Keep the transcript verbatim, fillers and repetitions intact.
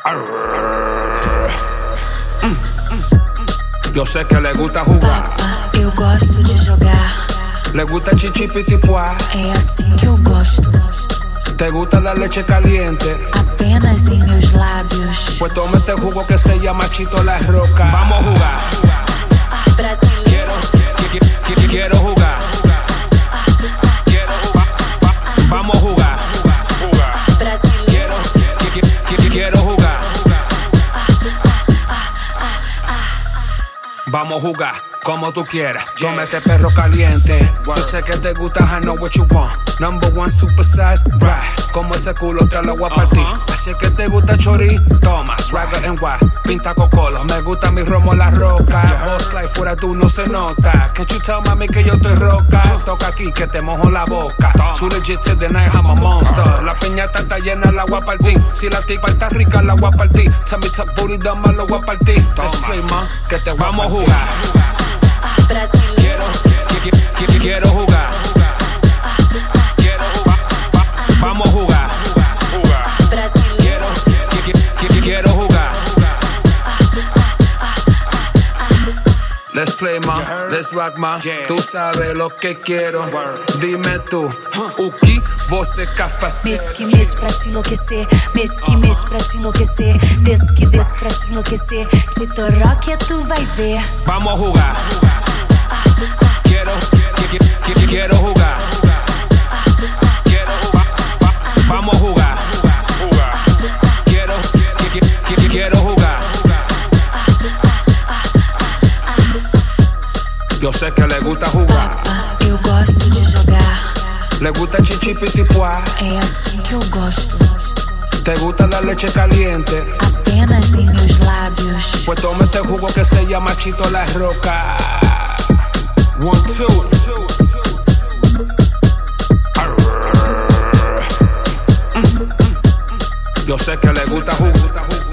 Yo sé que le gusta jugar. Papa, eu gosto de jogar. Le gusta chichipitipuá. É assim que eu gosto. Te gusta la leche caliente. Apenas em meus lábios. Pues toma este jugo que se llama Chito La Roca. Vamos a jugar. Brasileiro. Quiero, quiero, quiero jugar. Quiero jugar. Vamos a jugar. Brasileiro. Quiero, quiero, quiero jugar. Vamos a jugar como tú quieras. Yo me este perro caliente. Yo sé que te gusta, I know what you want. Number one super size, right. Como ese culo te lo voy a partir. Uh-huh. Así que te gusta chori, toma. Swagger and white, pinta cocolo. Me gusta mi romo la roca. Your whole life fuera tú no se nota. Can't you tell mami que yo estoy roca? Toca aquí que te mojo la boca. Too legit to the night, I'm a monster. La piñata está llena, la voy a partir. Si la tipa está rica, la voy a partir. Tell me tough booty, dama, lo voy a partir. Let's play, man, que te vamos a jugar. Brasileiro. Quiero, quiero, quiero jugar. Quiero jugar. Vamos a jugar. Brasileiro. Quiero, quiero, quiero jugar. Let's play, ma, let's rock, ma. Tú sabes lo que quiero. Dime tú, o que você quer fazer? Mexe que mexe pra te enlouquecer. Mexe que mexe pra te enlouquecer. Desce que desce pra te enlouquecer. Tito Rock tu vai ver. Vamos a jugar. Quiero, quiero, quiero, quiero jugar. Quiero jugar. Vamos a jugar. Quiero, quiero, quiero, quiero jugar. Yo sé que le gusta jugar. Papa, eu gosto de jogar. Le gusta chichipitipuá. É assim que eu gosto. Te gusta la leche caliente. Apenas em meus lábios. Pues toma este jugo que se llama Chito La Roca. One, two. Yo sé que le gusta jugar.